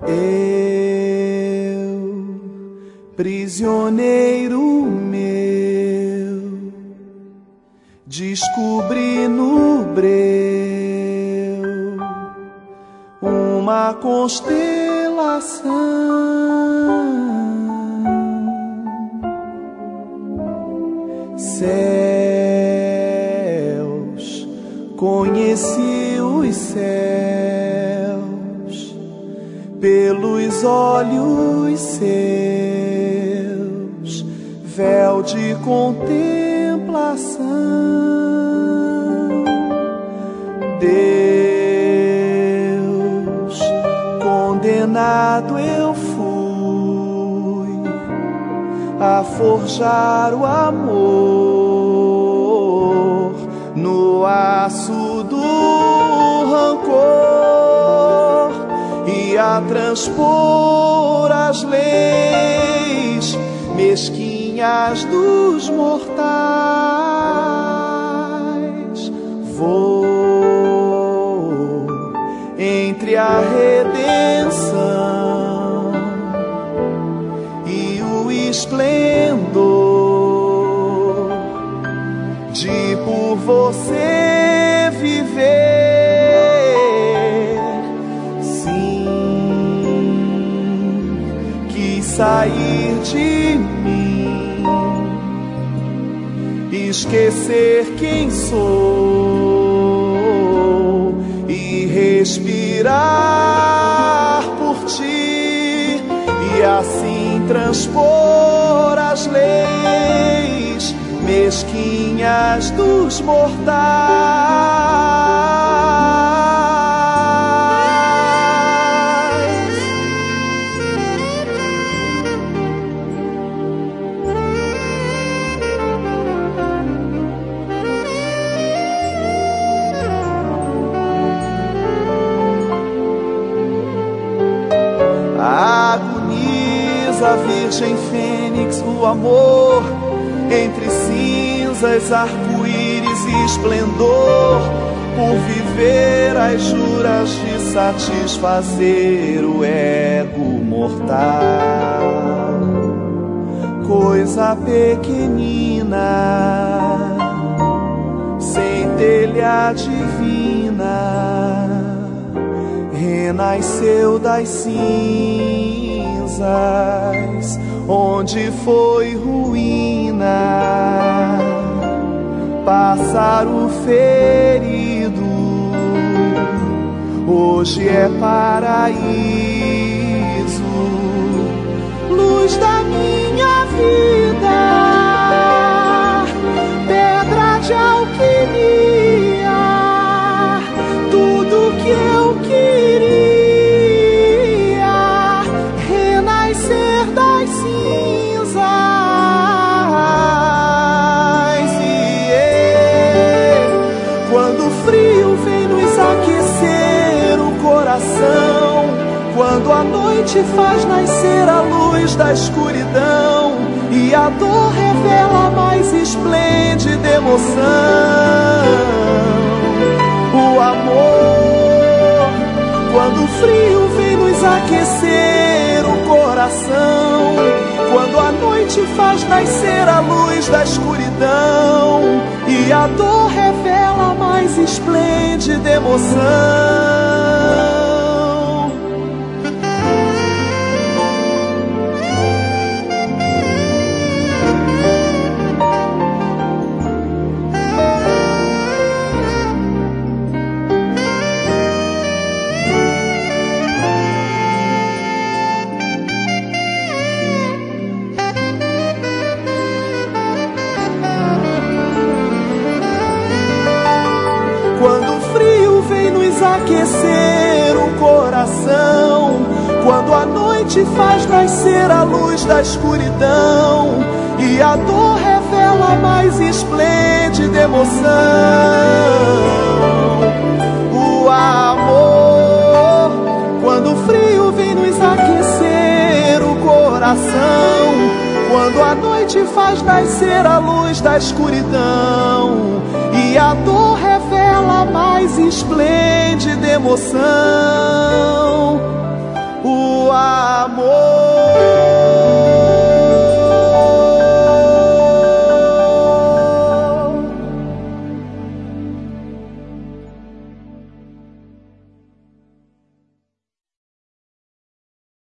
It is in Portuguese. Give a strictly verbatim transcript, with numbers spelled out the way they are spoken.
Eu, prisioneiro meu, descobri no breu uma constelação. Céus, conheci os céus pelos olhos seus, véu de contemplação. Deus, condenado eu fui a forjar o amor no aço do rancor e a transpor as leis mesquinhas dos mortais. Vou entre a redenção e o esplendor de por você viver. Sim, quis sair de mim, esquecer quem sou e respirar por ti, e assim transpor as leis mesquinhas dos mortais. Agoniza a Virgem Fênix o amor entre cinzas, arco-íris e esplendor, por viver as juras de satisfazer o ego mortal. Coisa pequenina, centelha divina, renasceu das cinzas onde foi ruína, pássaro ferido, hoje é paraíso, luz da minha vida, pedra de alquimia, tudo que eu queria, renascer das cinzas. E quando o frio vem nos aquecer o coração, quando a noite faz nascer a luz da escuridão e a dor revela a mais esplêndida emoção, o amor, quando o frio vem nos aquecer o coração, quando a noite faz nascer a luz da escuridão e a dor revela a mais esplêndida emoção. Quando o frio vem nos aquecer o coração, quando a noite faz nascer a luz da escuridão e a dor revela a mais esplêndida emoção, o amor, quando o frio vem nos aquecer o coração, quando a noite faz nascer a luz da escuridão e a dor revela a mais esplêndida emoção, o amor.